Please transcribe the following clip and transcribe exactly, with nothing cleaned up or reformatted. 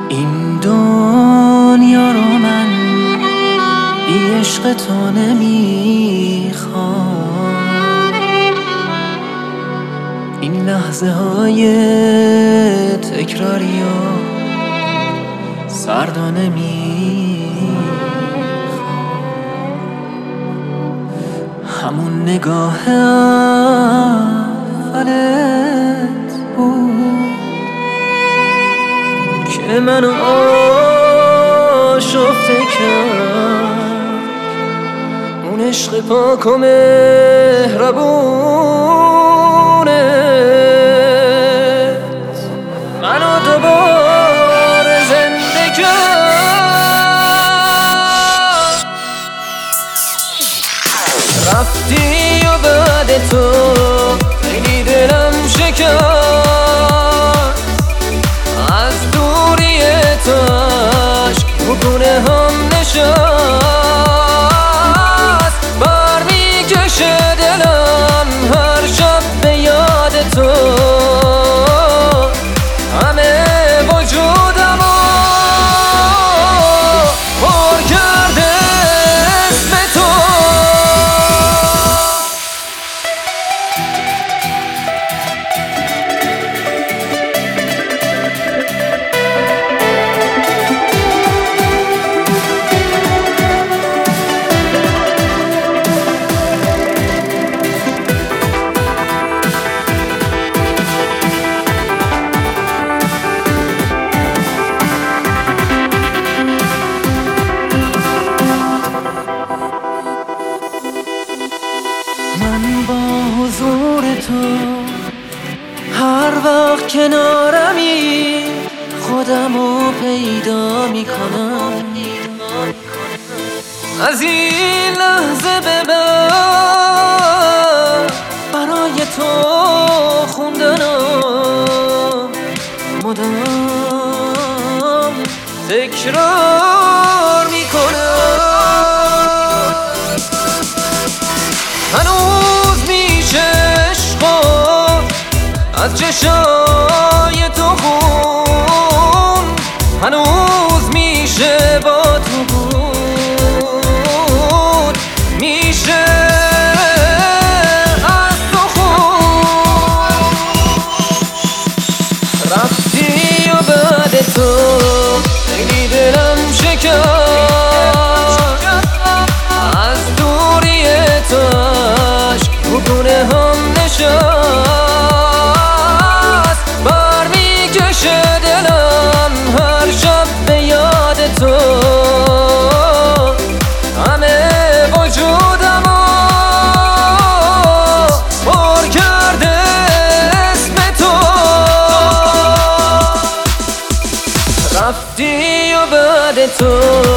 این دنیا رو من بی عشق تو نمیخوام، این لحظه های تکراری و سردا نمیخوام. همون نگاه اولت بود که منو آشفته کرد، اون عشق پاک و مهربونت منو دوباره زنده کرد. رفتی و بعد تو خیلی دلم شکست، از دوری تو عشق بکنه هم نشست. بر میکشه دلم هر شب به یاد تو، همه وجودم رو پر کرده اسم تو. من با حضور تو هر وقت کنارمی خودمو پیدا میکنم. از این لحظه به بعد برای تو خوندنم مدام تکرار میکنم. هنوز میشه عشقا از چشای تو خون، هنوز میشه با تو بود، میشه از تو خون. رفتی و بعد تو خیلی دلم شکست، از دوری تو عشق بکنه هم نشست. بر میکشه دلم هر شب به یاد تو، همه وجودم رو پر کرده اسم تو. رفتی و بعد تو